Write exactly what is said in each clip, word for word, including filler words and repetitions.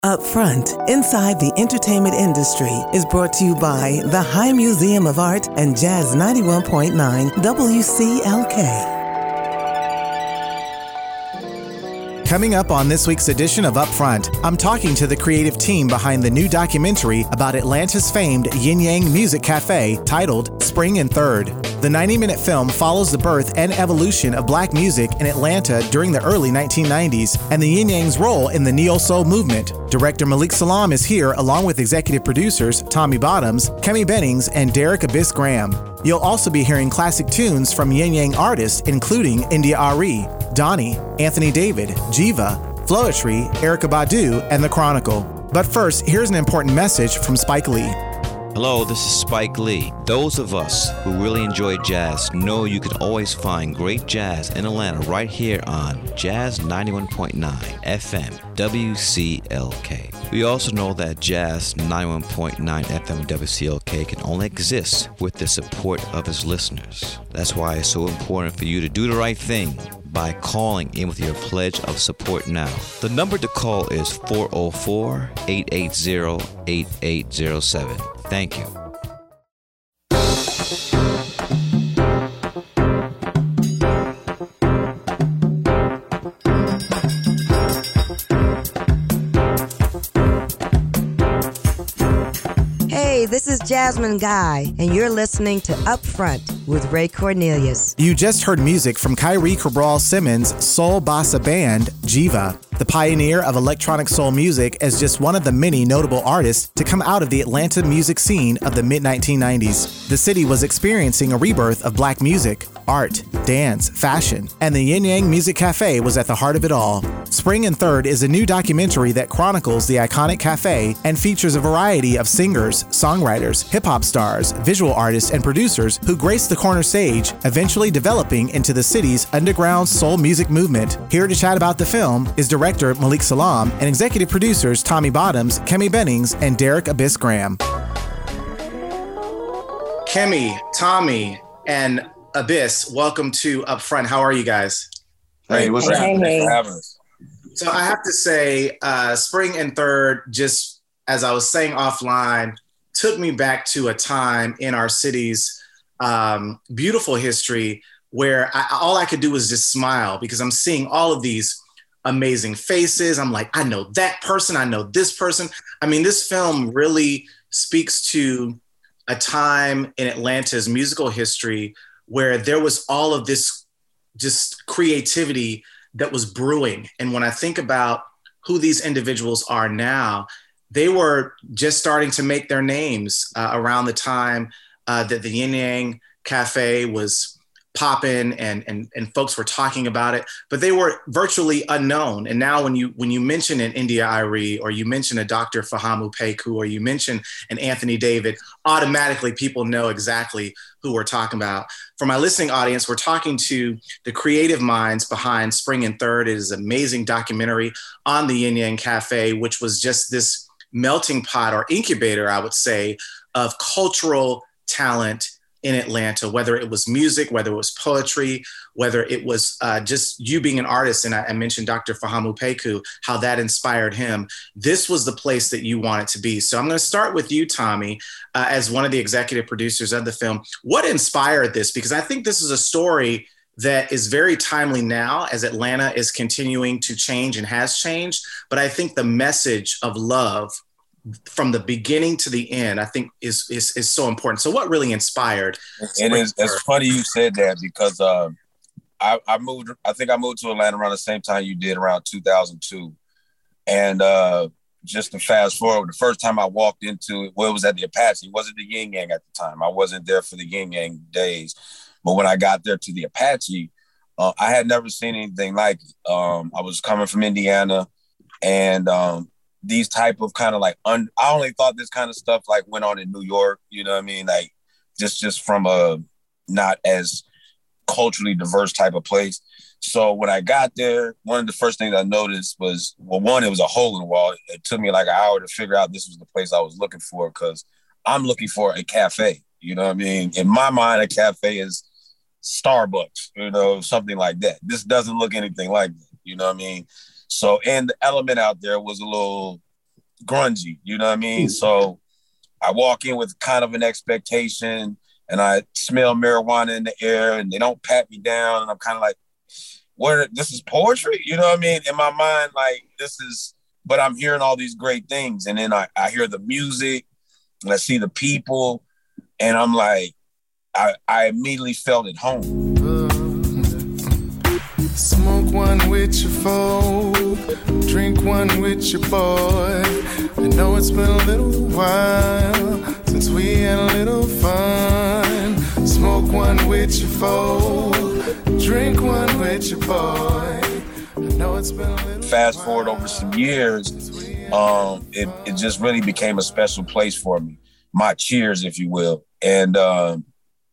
Up Front, Inside the Entertainment Industry is brought to you by the High Museum of Art and Jazz ninety-one point nine W C L K. Coming up on this week's edition of Upfront, I'm talking to the creative team behind the new documentary about Atlanta's famed Yin Yang Music Cafe titled Spring and Third. The ninety-minute film follows the birth and evolution of black music in Atlanta during the early nineteen nineties and the Yin Yang's role in the neo-soul movement. Director Malik Salam is here along with executive producers Tommy Bottoms, Kemi Bennings, and Derek Abyss Graham. You'll also be hearing classic tunes from Yin Yang artists including India Ari, Donnie, Anthony David, Jiva, Floetry, Erykah Badu, and The Chronicle. But first, here's an important message from Spike Lee. Hello, this is Spike Lee. Those of us who really enjoy jazz know you can always find great jazz in Atlanta right here on Jazz ninety-one point nine F M W C L K. We also know that Jazz ninety-one point nine F M W C L K can only exist with the support of its listeners. That's why it's so important for you to do the right thing by calling in with your pledge of support now. The number to call is four oh four, eight eight zero, eight eight zero seven. Thank you. Hey, this is Jasmine Guy, and you're listening to Upfront with Ray Cornelius. You just heard music from Kyrie Cabral Simmons' soul bossa band, Jiva. The pioneer of electronic soul music as just one of the many notable artists to come out of the Atlanta music scene of the mid nineteen nineties. The city was experiencing a rebirth of black music, art, dance, fashion, and the Yin Yang Music Cafe was at the heart of it all. Spring and Third is a new documentary that chronicles the iconic cafe and features a variety of singers, songwriters, hip-hop stars, visual artists, and producers who graced the corner stage, eventually developing into the city's underground soul music movement. Here to chat about the film is director Malik Salam and executive producers Tommy Bottoms, Kemi Bennings, and Derek Abyss Graham. Kemi, Tommy, and Abyss, welcome to Upfront. How are you guys? Hey, what's up? Hey, Thanks for having us. So I have to say, uh, Spring and Third, just as I was saying offline, took me back to a time in our city's um, beautiful history where I, all I could do was just smile because I'm seeing all of these amazing faces. I'm like, I know that person. I know this person. I mean, this film really speaks to a time in Atlanta's musical history where there was all of this just creativity that was brewing. And when I think about who these individuals are now, they were just starting to make their names uh, around the time uh, that the Yin Yang Cafe was popping and, and and folks were talking about it, but they were virtually unknown. And now when you when you mention an India Ari or you mention a Doctor Fahamu Peku or you mention an Anthony David, automatically people know exactly who we're talking about. For my listening audience, we're talking to the creative minds behind Spring and Third. It is an amazing documentary on the Yin Yang Cafe, which was just this melting pot or incubator, I would say, of cultural talent in Atlanta, whether it was music, whether it was poetry, whether it was uh, just you being an artist. And I, I mentioned Doctor Fahamu Peku, how that inspired him. This was the place that you wanted to be. So I'm going to start with you, Tommy, uh, as one of the executive producers of the film. What inspired this? Because I think this is a story that is very timely now as Atlanta is continuing to change and has changed. But I think the message of love from the beginning to the end, I think is is is so important. So what really inspired? It is. It's funny you said that because uh, I, I moved, I think I moved to Atlanta around the same time you did, around two thousand two. And uh, just to fast forward, the first time I walked into it, well, it was at the Apache. It wasn't the Yin Yang at the time. I wasn't there for the Yin Yang days. But when I got there to the Apache, uh, I had never seen anything like it. Um, I was coming from Indiana, and um, these type of kind of like, un- I only thought this kind of stuff like went on in New York, you know what I mean? Like just, just from a not as culturally diverse type of place. So when I got there, one of the first things I noticed was, well, one, it was a hole in the wall. It took me like an hour to figure out this was the place I was looking for, because I'm looking for a cafe, you know what I mean? In my mind, a cafe is Starbucks, you know, something like that. This doesn't look anything like that, you know what I mean? So, and the element out there was a little grungy, you know what I mean? So I walk in with kind of an expectation, and I smell marijuana in the air, and they don't pat me down, and I'm kind of like, what, this is poetry? You know what I mean? In my mind, like, this is, but I'm hearing all these great things, and then I, I hear the music, and I see the people, and I'm like, I, I immediately felt at home. Smoke one with your folk, drink one with your boy. I know it's been a little while since we had a little fun. Smoke one with your folk, drink one with your boy. I know it's been a little Fast while. forward over some years, um, it, it just really became a special place for me. My cheers, if you will. And um,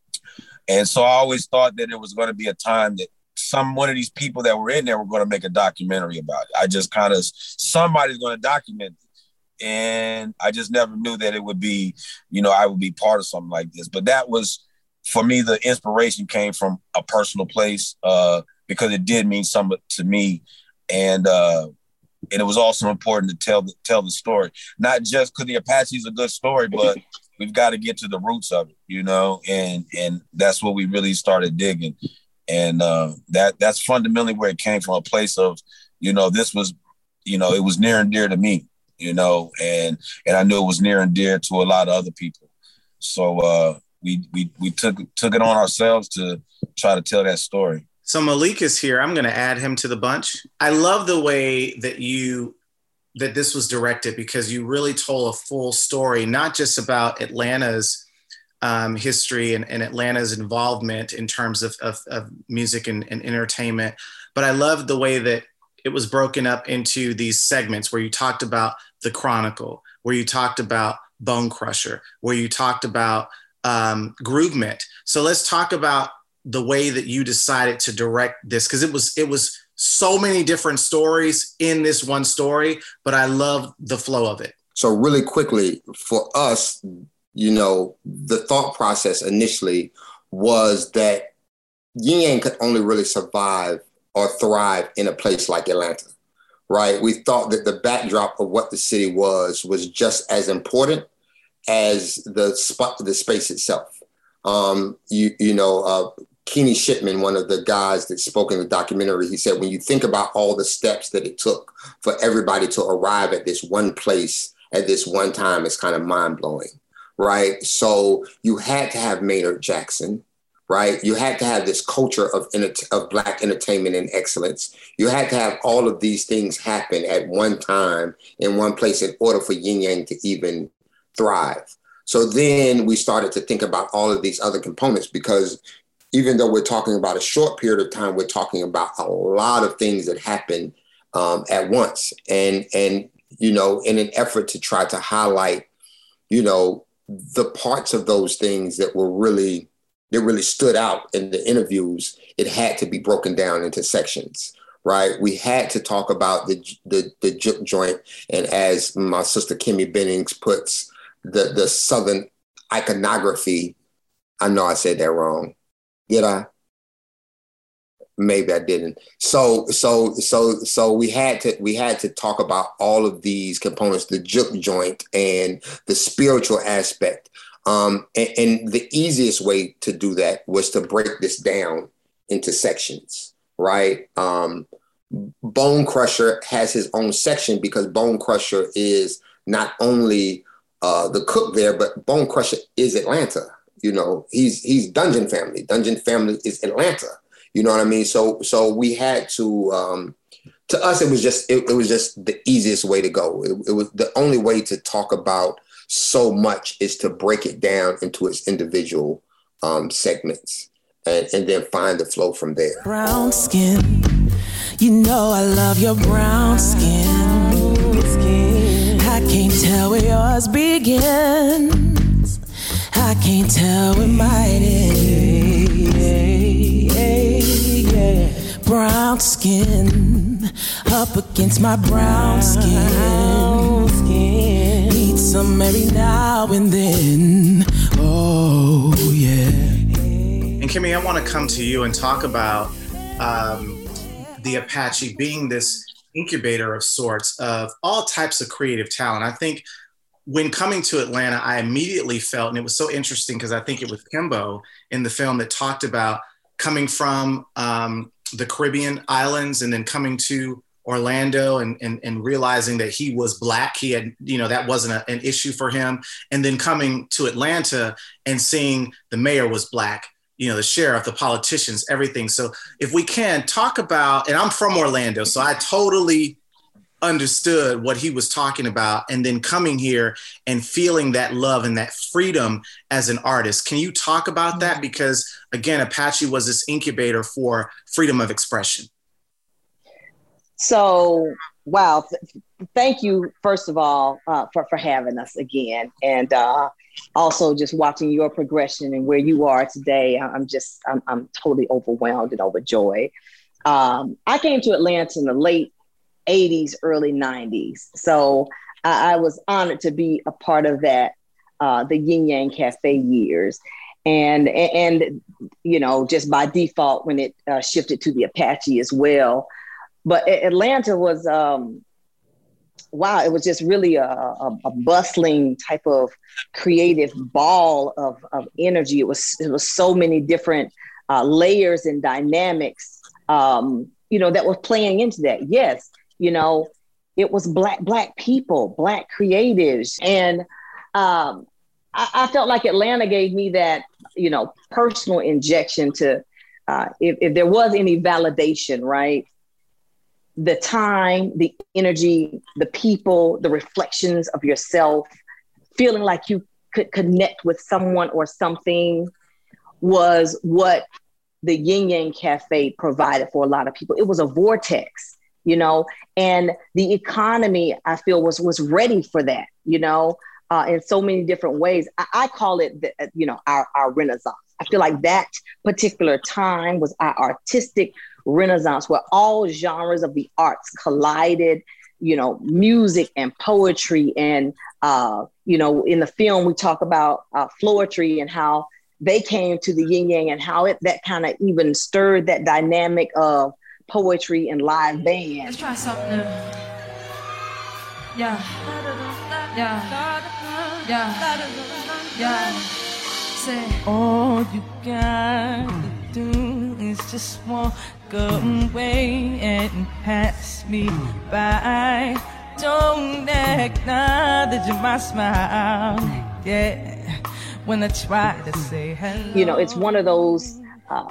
and so I always thought that it was going to be a time that some one of these people that were in there were going to make a documentary about it. I just kind of, somebody's going to document it. And I just never knew that it would be, you know, I would be part of something like this. But that was, for me, the inspiration came from a personal place uh, because it did mean something to me. And uh, and it was also important to tell the, tell the story. Not just because the Apache is a good story, but we've got to get to the roots of it, you know, and and that's what we really started digging. And uh, that that's fundamentally where it came from, a place of, you know, this was, you know, it was near and dear to me, you know, and and I knew it was near and dear to a lot of other people. So uh, we we we took took it on ourselves to try to tell that story. So Malik is here. I'm going to add him to the bunch. I love the way that you that this was directed, because you really told a full story, not just about Atlanta's Um, history and, and Atlanta's involvement in terms of, of, of music and, and entertainment. But I loved the way that it was broken up into these segments where you talked about the Chronicle, where you talked about Bone Crusher, where you talked about um, Groovement. So let's talk about the way that you decided to direct this, because it was it was so many different stories in this one story, but I love the flow of it. So really quickly, for us, you know, the thought process initially was that Yin Yang could only really survive or thrive in a place like Atlanta, right? We thought that the backdrop of what the city was was just as important as the spot, the space itself. Um, you, you know, uh, Keeney Shipman, one of the guys that spoke in the documentary, he said, when you think about all the steps that it took for everybody to arrive at this one place at this one time, it's kind of mind-blowing. Right. So you had to have Maynard Jackson. Right. You had to have this culture of, of Black entertainment and excellence. You had to have all of these things happen at one time in one place in order for Yin Yang to even thrive. So then we started to think about all of these other components, because even though we're talking about a short period of time, we're talking about a lot of things that happen um, at once. And, and, you know, in an effort to try to highlight, you know, the parts of those things that were really, that really stood out in the interviews, it had to be broken down into sections, right? We had to talk about the the, the juke joint, and as my sister Kimmy Bennings puts, the, the Southern iconography. I know I said that wrong. Did I? Maybe I didn't. So, so, so, so we had to, we had to talk about all of these components, the juke joint and the spiritual aspect. Um, and, and the easiest way to do that was to break this down into sections, right? Um, Bone Crusher has his own section because Bone Crusher is not only uh, the cook there, but Bone Crusher is Atlanta. You know, he's, he's Dungeon Family. Dungeon Family is Atlanta. You know what I mean? So, so we had to, um, to us, it was just, it, it was just the easiest way to go. It, it was the only way to talk about so much is to break it down into its individual um, segments and, and then find the flow from there. Brown skin, you know I love your brown skin. skin. I can't tell where yours begins. I can't tell where mine is. Brown skin, up against my brown skin. Need some every now and then. Oh, yeah. And Kimmy, I want to come to you and talk about um, the Apache being this incubator of sorts of all types of creative talent. I think when coming to Atlanta, I immediately felt, and it was so interesting because I think it was Kimbo in the film that talked about coming from um, the Caribbean islands and then coming to Orlando and, and, and realizing that he was Black. He had, you know, that wasn't a, an issue for him. And then coming to Atlanta and seeing the mayor was Black, you know, the sheriff, the politicians, everything. So if we can talk about, and I'm from Orlando, so I totally understood what he was talking about, and then coming here and feeling that love and that freedom as an artist. Can you talk about that? Because again, Apache was this incubator for freedom of expression. So, wow. Th- thank you, first of all, uh, for, for having us again. And uh, also just watching your progression and where you are today. I'm just, I'm, I'm totally overwhelmed and overjoyed. Um, I came to Atlanta in the late eighties, early nineties. So I, I was honored to be a part of that, uh, the Yin Yang Cafe years. And, and, and, you know, just by default, when it uh, shifted to the Apache as well. But Atlanta was, um, wow, it was just really a, a, a bustling type of creative ball of, of energy. It was, it was so many different uh, layers and dynamics, um, you know, that was playing into that. Yes, you know, it was Black, Black people, Black creatives. And um, I, I felt like Atlanta gave me that, you know, personal injection to, uh, if, if there was any validation, right? The time, the energy, the people, the reflections of yourself, feeling like you could connect with someone or something was what the Yin Yang Cafe provided for a lot of people. It was a vortex, you know, and the economy, I feel, was was ready for that, you know, uh, in so many different ways. I, I call it, the, you know, our, our Renaissance. I feel like that particular time was our artistic Renaissance, where all genres of the arts collided, you know, music and poetry. And, uh, you know, in the film, we talk about uh, Floetry and how they came to the yin yang and how it that kind of even stirred that dynamic of poetry and live band. Let's try something new. Yeah. Yeah. Yeah. Yeah. Say, all you gotta do is just walk away and pass me by. Don't acknowledge my smile. Yeah. When I try to say hello. You know, it's one of those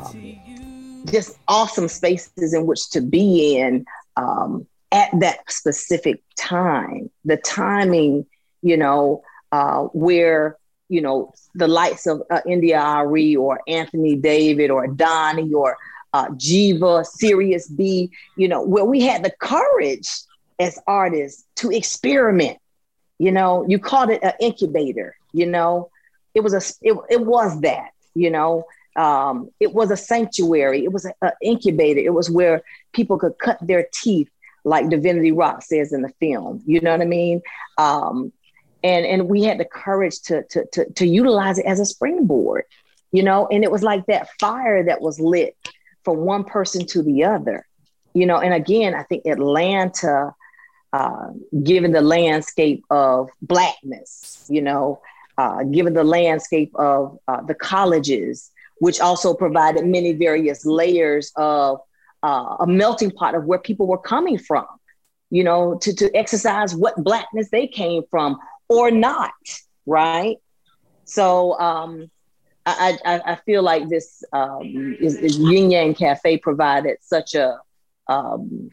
um, just awesome spaces in which to be in um, at that specific time. The timing, you know, uh, where, you know, the likes of uh, India Arie or Anthony David or Donnie or uh, Jiva, Sirius B, you know, where we had the courage as artists to experiment. You know, you called it an incubator, you know. It was a, it, it was that, you know, um, it was a sanctuary. It was an incubator. It was where people could cut their teeth, like Divinity Rock says in the film. You know what I mean? Um, and and we had the courage to, to to to utilize it as a springboard, you know. And it was like that fire that was lit from one person to the other, you know. And again, I think Atlanta, uh, given the landscape of Blackness, you know. Uh, given the landscape of uh, the colleges, which also provided many various layers of uh, a melting pot of where people were coming from, you know, to, to exercise what Blackness they came from or not, right? So um, I, I, I feel like this um, is, is Yin Yang Cafe provided such a um,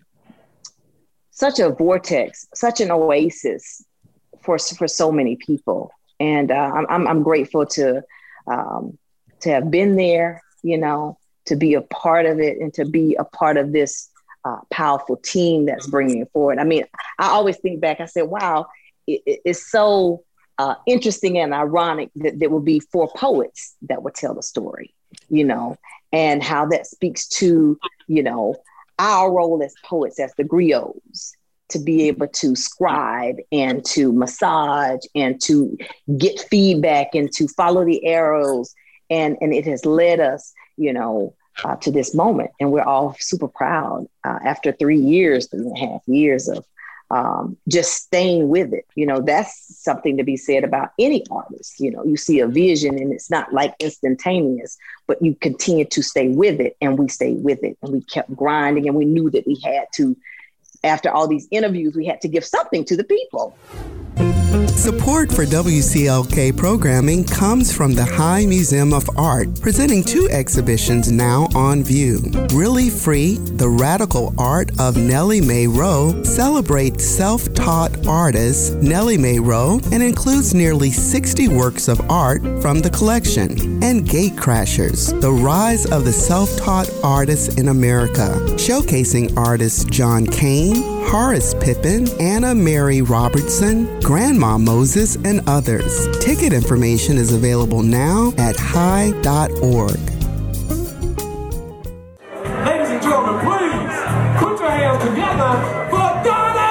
such a vortex, such an oasis for for so many people. And uh, I'm I'm grateful to um, to have been there, you know, to be a part of it and to be a part of this uh, powerful team that's bringing it forward. I mean, I always think back, I said, wow, it, it's so uh, interesting and ironic that there will be four poets that will tell the story, you know, and how that speaks to, you know, our role as poets, as the griots, to be able to scribe and to massage and to get feedback and to follow the arrows. And, and it has led us, you know, uh, to this moment. And we're all super proud uh, after three years, three and a half years of um, just staying with it. You know, that's something to be said about any artist. You know, you see a vision and it's not like instantaneous, but you continue to stay with it, and we stayed with it, and we kept grinding, and we knew that we had to, after all these interviews, we had to give something to the people. Support for W C L K programming comes from the High Museum of Art, presenting two exhibitions now on view. Really Free, The Radical Art of Nellie Mae Rowe celebrates self-taught artist Nellie Mae Rowe and includes nearly sixty works of art from the collection. And Gatecrashers, The Rise of the Self-Taught Artists in America, showcasing artists John Kane, Horace Pippin, Anna Mary Robertson, Grandma Moses, and others. Ticket information is available now at high dot org. Ladies and gentlemen, please put your hands together for Donna!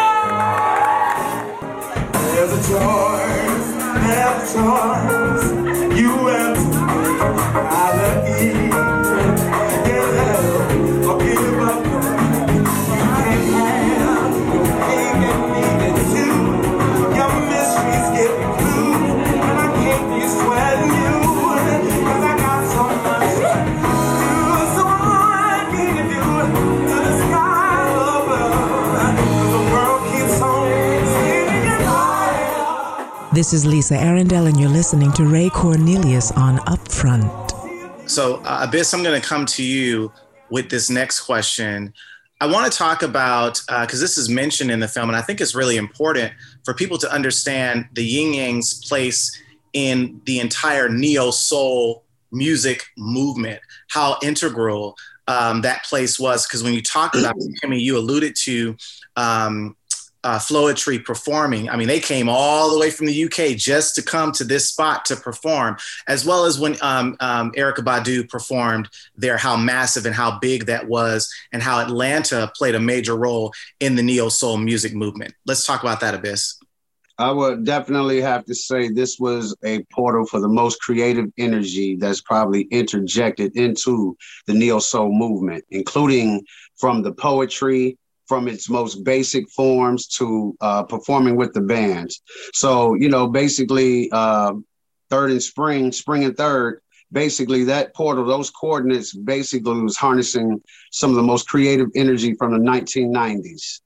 There's a choice, there's a choice. You and I love you. Yeah, I'll give up. This is Lisa Arundel, and you're listening to Ray Cornelius on Upfront. So, uh, Abyss, I'm going to come to you with this next question. I want to talk about, because uh, this is mentioned in the film, and I think it's really important for people to understand the Ying Yang's place in the entire neo-soul music movement, how integral um, that place was. Because when you talk about, I mean, you alluded to um, Uh, Floetry performing. I mean, they came all the way from the U K just to come to this spot to perform, as well as when um, um, Erykah Badu performed there, how massive and how big that was, and how Atlanta played a major role in the neo-soul music movement. Let's talk about that, Abyss. I would definitely have to say this was a portal for the most creative energy that's probably interjected into the neo-soul movement, including from the poetry, from its most basic forms to uh, performing with the bands. So, you know, basically uh, Third and Spring, Spring and Third, basically that portal, those coordinates basically was harnessing some of the most creative energy from the nineteen nineties.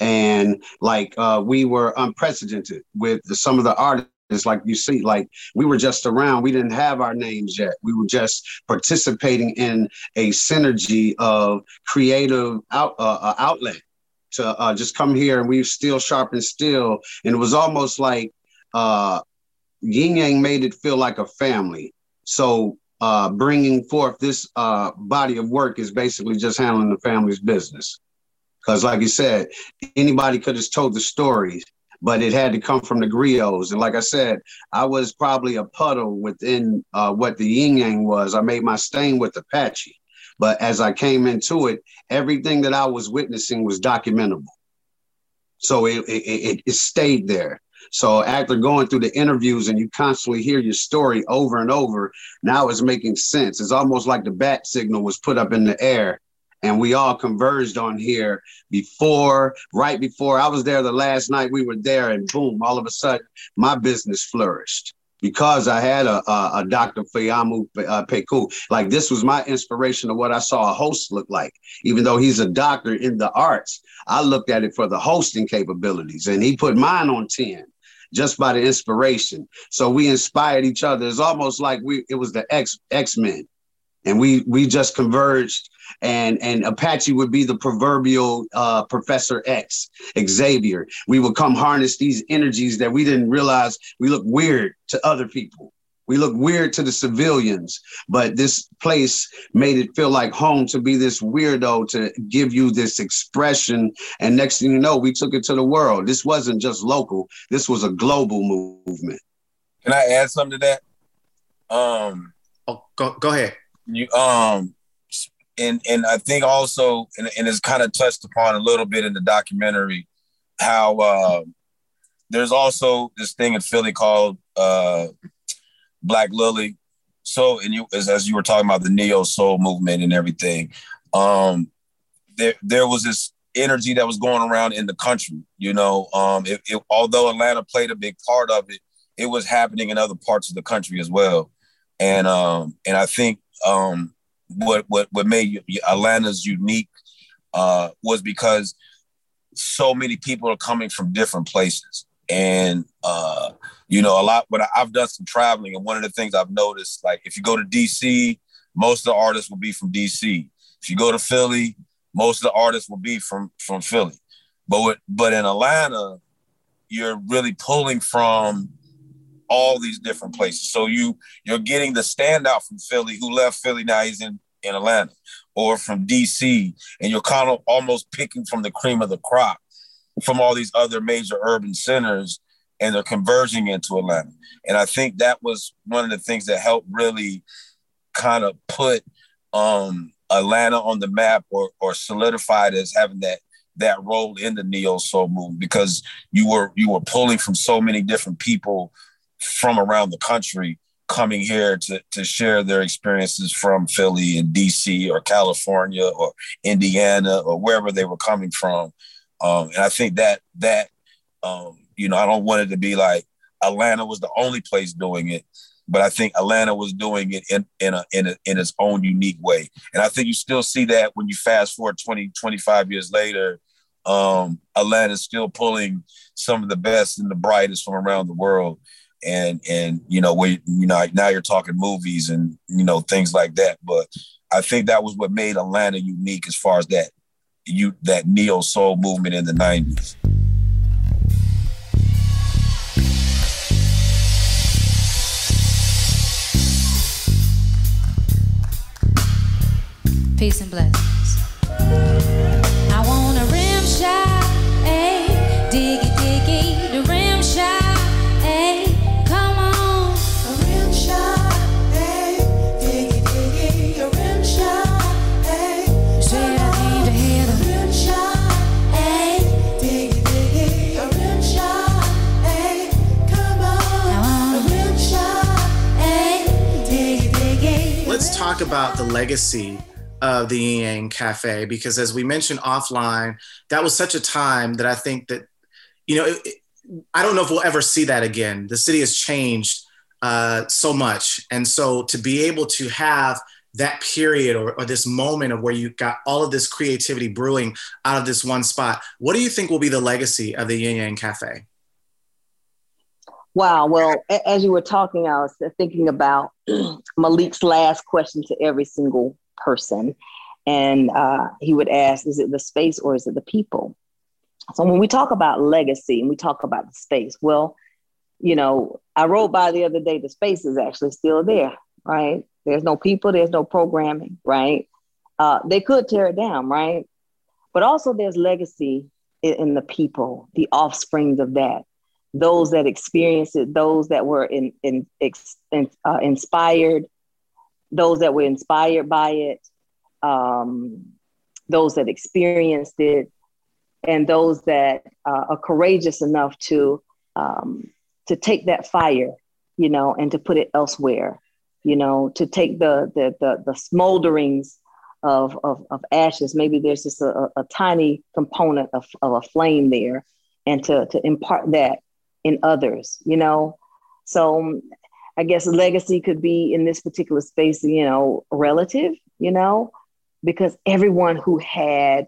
And like uh, we were unprecedented with the, some of the artists, like you see, like we were just around, we didn't have our names yet. We were just participating in a synergy of creative out, uh, outlet. To uh, just come here, and we were still sharp and still. And it was almost like uh, Ying Yang made it feel like a family. So uh, bringing forth this uh, body of work is basically just handling the family's business. Because like you said, anybody could have told the stories, but it had to come from the griots. And like I said, I was probably a puddle within uh, what the Ying Yang was. I made my stain with Apache. But as I came into it, everything that I was witnessing was documentable. So it, it, it stayed there. So after going through the interviews and you constantly hear your story over and over, now it's making sense. It's almost like the bat signal was put up in the air and we all converged on here before, right before I was there the last night we were there, and boom, all of a sudden my business flourished. Because I had a, a, a Doctor Fayamu uh, Peku. Like this was my inspiration of what I saw a host look like. Even though he's a doctor in the arts, I looked at it for the hosting capabilities, and he put mine on ten just by the inspiration. So we inspired each other. It's almost like we it was the X X-Men, and we we just converged. And and Apache would be the proverbial uh, Professor X, Xavier. We would come harness these energies that we didn't realize we look weird to other people. We look weird to the civilians, but this place made it feel like home to be this weirdo, to give you this expression. And next thing you know, we took it to the world. This wasn't just local. This was a global movement. Can I add something to that? Um, oh, go, go ahead. You, um, And and I think also, and, and it's kind of touched upon a little bit in the documentary, how uh, there's also this thing in Philly called uh, Black Lily, so, and you, as, as you were talking about the neo soul movement and everything, um, there there was this energy that was going around in the country. You know, um, it, it, although Atlanta played a big part of it, it was happening in other parts of the country as well. And um, and I think um, what what what made Atlanta's unique uh, was because so many people are coming from different places. And, uh, you know, a lot, when I, I've done some traveling, and one of the things I've noticed, like if you go to D C, most of the artists will be from D C. If you go to Philly, most of the artists will be from, from Philly. But, with, but in Atlanta, you're really pulling from all these different places. So you, you're getting the standout from Philly who left Philly, now he's in, in Atlanta, or from D C, and you're kind of almost picking from the cream of the crop from all these other major urban centers, and they're converging into Atlanta. And I think that was one of the things that helped really kind of put um, Atlanta on the map, or, or solidified as having that that role in the neo soul movement, because you were you were pulling from so many different people from around the country coming here to, to share their experiences from Philly and D C or California or Indiana or wherever they were coming from. Um, and I think that, that um, you know, I don't want it to be like Atlanta was the only place doing it, but I think Atlanta was doing it in, in, a, in, a, in its own unique way. And I think you still see that when you fast forward twenty, twenty-five years later, um, Atlanta's still pulling some of the best and the brightest from around the world. And, and, you know, we, you know, now you're talking movies and, you know, things like that. But I think that was what made Atlanta unique as far as that, you, that neo soul movement in the nineties. Peace and blessings. I want a rim shot, ayy, diggy diggy, the rim shot, ayy, come on. A rim shot, ayy, diggy diggy, a rim shot, ayy. Said I came to hear the rim shot, ayy, diggy diggy, a rim shot, ayy, come on. A rim shot, ayy, diggy diggy. Let's talk about the legacy of the Yin Yang Cafe, because as we mentioned offline, that was such a time that I think that, you know, it, it, I don't know if we'll ever see that again. The city has changed uh, so much. And so to be able to have that period or, or this moment of where you got all of this creativity brewing out of this one spot, what do you think will be the legacy of the Yin Yang Cafe? Wow. Well, as you were talking, I was thinking about Malik's last question to every single person. And uh, he would ask, is it the space or is it the people? So when we talk about legacy and we talk about the space, well, you know, I rode by the other day, the space is actually still there, right? There's no people, there's no programming, right? Uh, they could tear it down, right? But also there's legacy in, in the people, the offsprings of that, those that experienced it, those that were in, in, in, uh, inspired, those that were inspired by it, um, those that experienced it, and those that uh, are courageous enough to um, to take that fire, you know, and to put it elsewhere, you know, to take the the the, the smolderings of, of of ashes. Maybe there's just a, a tiny component of, of a flame there, and to to impart that in others, you know. So I guess legacy could be in this particular space, you know, relative, you know, because everyone who had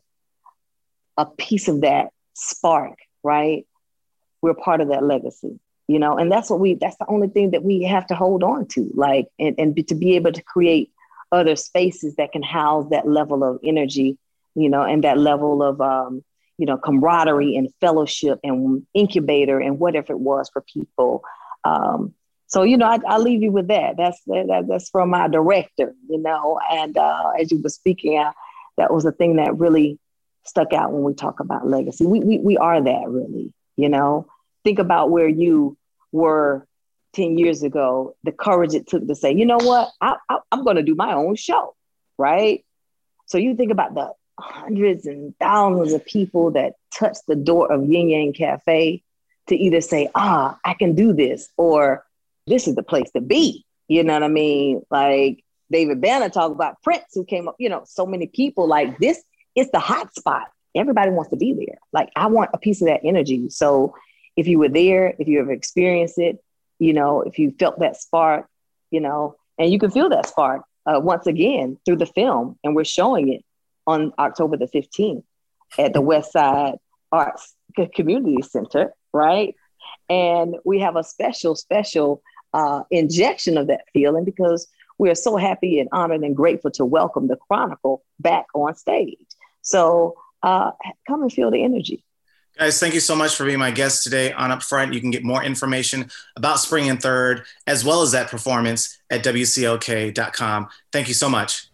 a piece of that spark, right, we're part of that legacy, you know, and that's what we, that's the only thing that we have to hold on to, like, and, and to be able to create other spaces that can house that level of energy, you know, and that level of, um, you know, camaraderie and fellowship and incubator and whatever it was for people. Um, So, you know, I, I'll leave you with that. That's that, that's from my director, you know, and uh, as you were speaking, I, that was the thing that really stuck out when we talk about legacy. We, we, we are that really, you know. Think about where you were ten years ago, the courage it took to say, you know what, I, I, I'm going to do my own show, right? So you think about the hundreds and thousands of people that touched the door of Yin Yang Cafe to either say, ah, I can do this, or this is the place to be, You know what I mean? Like David Banner talked about Prince, who came up, you know, so many people. Like this is the hot spot. Everybody wants to be there. Like I want a piece of that energy. So if you were there, if you ever experienced it, you know, if you felt that spark, you know, and you can feel that spark uh, once again through the film. And we're showing it on October the fifteenth at the West Side Arts Community Center, right? And we have a special, special uh, injection of that feeling because we are so happy and honored and grateful to welcome the Chronicle back on stage. So uh, come and feel the energy. Guys, thank you so much for being my guest today on Upfront. You can get more information about Spring and Third, as well as that performance at W C L K dot com. Thank you so much.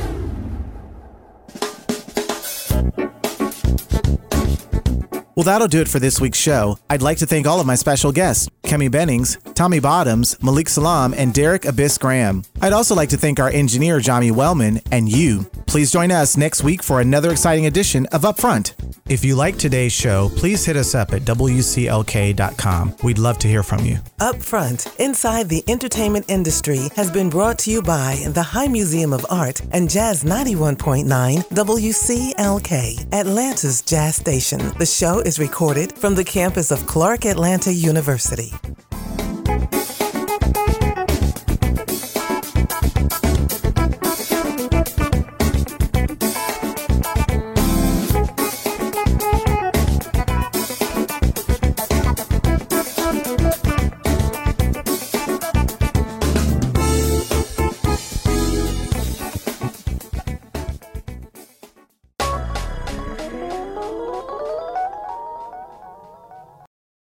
Well, that'll do it for this week's show. I'd like to thank all of my special guests, Kemi Bennings, Tommy Bottoms, Malik Salam, and Derek Abyss Graham. I'd also like to thank our engineer, Jami Wellman, and you. Please join us next week for another exciting edition of Upfront. If you like today's show, please hit us up at W C L K dot com. We'd love to hear from you. Upfront, inside the entertainment industry, has been brought to you by the High Museum of Art and Jazz ninety-one point nine W C L K, Atlanta's Jazz Station. The show is recorded from the campus of Clark Atlanta University.